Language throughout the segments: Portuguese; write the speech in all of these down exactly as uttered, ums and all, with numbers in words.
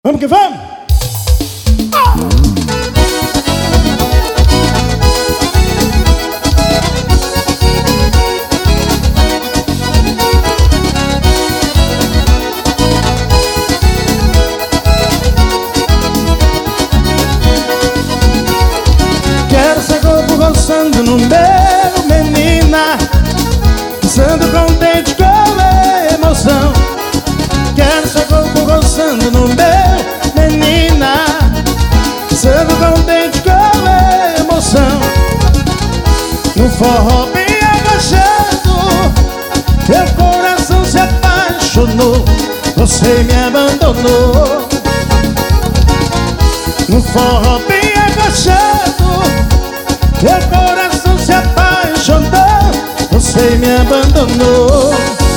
Vamos que vamos! Ah! Quero ser corpo roçando no meu, menina, dançando contente com emoção. Quero ser corpo roçando no meu, menina, dançando contente com emoção. No forró bem agachado, meu coração se apaixonou, você me abandonou. No forró bem agachado, meu coração se apaixonou, você me abandonou.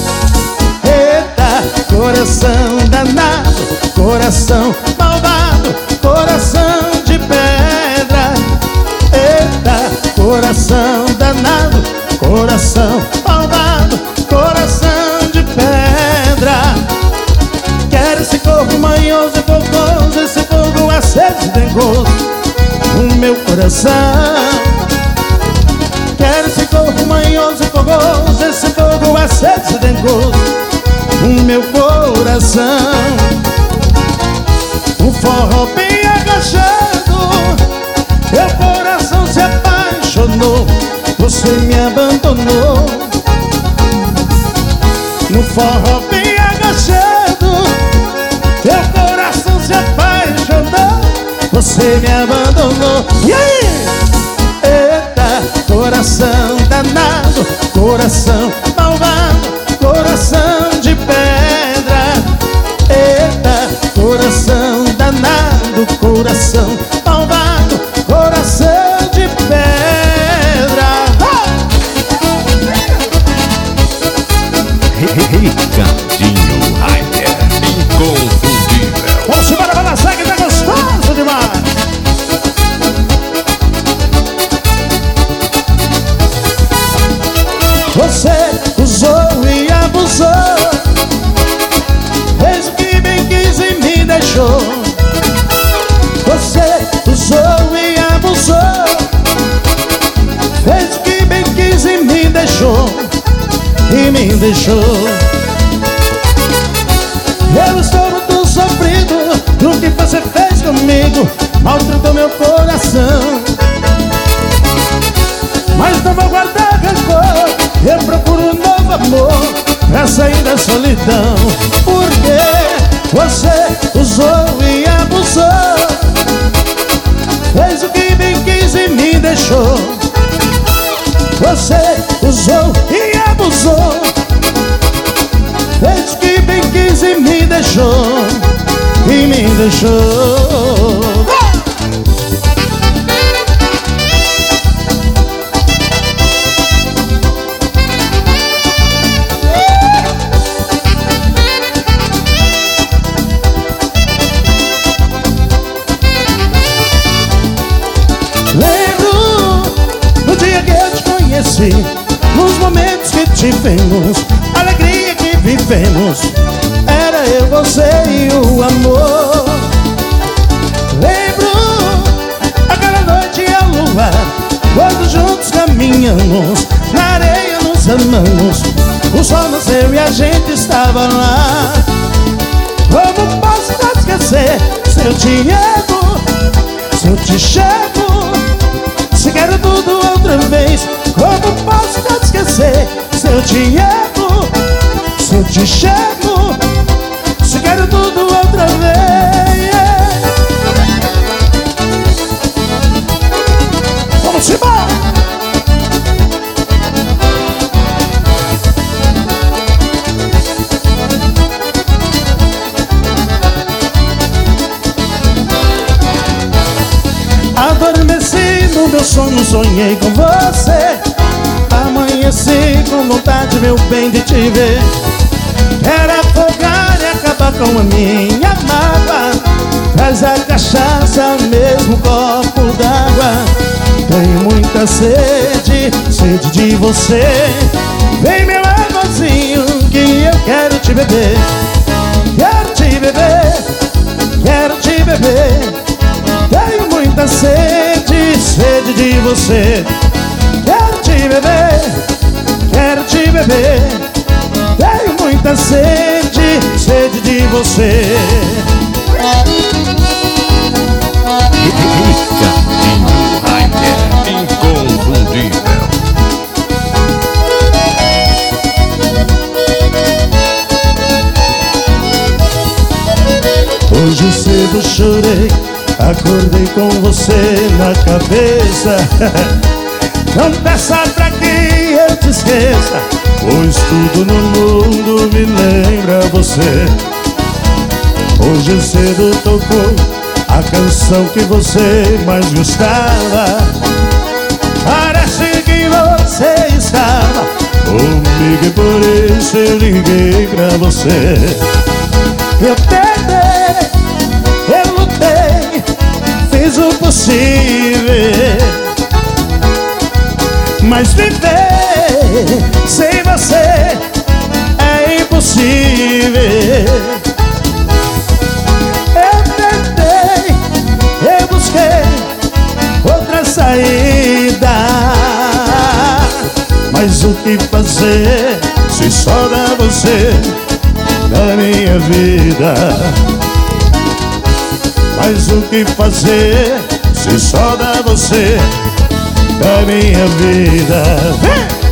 Eita, coração danado, coração malvado, coração de pedra. Eita, coração danado, coração malvado, coração de pedra. Quero esse corpo manhoso e fogoso, esse fogo aceso e dengoso no meu coração. Quero esse corpo manhoso e fogoso, esse fogo aceso e dengoso no meu coração. O forró bem agachado, meu coração se apaixonou, você me abandonou. No forró bem agachado, meu coração se apaixonou, você me abandonou. E aí? Eita, coração danado, coração malvado, coração de pedra. Eita, coração danado, coração malvado, coração de pedra. Ricardinho Rainer, inconfundível. Vamos embora, balançar que tá gostoso demais. Você usou e abusou, fez o que bem quis e me deixou. Você usou e abusou, fez o que bem quis e me deixou. E me deixou. Eu estou muito sofrido do que você fez comigo, maltratou meu coração. Mas não vou guardar rancor, eu procuro um novo amor pra sair da solidão. Porque você usou e abusou, fez o que bem quis e me deixou. Você usou e abusou, fez o que bem quis e me deixou. E me deixou. Nos momentos que tivemos, a alegria que vivemos, era eu, você e o amor. Lembro aquela noite ao luar, quando juntos caminhamos, na areia nos amamos, o sol nasceu e a gente estava lá. Como posso te esquecer se eu te amo, se eu te chamo, se quero tudo outra vez? Como posso te esquecer se eu te amo, se eu te chamo, se quero tudo outra vez? Vamos embora! Adormeci no meu sonho, sonhei com você. Amanheci com vontade, meu bem, de te ver. Quero afogar e acabar com a minha mágoa. Traz a cachaça, mesmo copo d'água. Tenho muita sede, sede de você. Vem meu amorzinho, que eu quero te beber. Quero te beber, quero beber, tenho muita sede, sede de você. Quero te beber, quero te beber, tenho muita sede, sede de você. Ricardinho Rainer, inconfundível. Hoje cedo chorei, acordei com você na cabeça. Não peça pra que eu te esqueça, pois tudo no mundo me lembra você. Hoje cedo tocou a canção que você mais gostava. Parece que você estava comigo e por isso eu liguei pra você. Eu tentei, eu lutei, fiz o possível, mas viver sem você é impossível. Eu tentei, eu busquei outra saída, mas o que fazer se só dá você na minha vida? Mas o que fazer se só dá você na minha vida? Vem!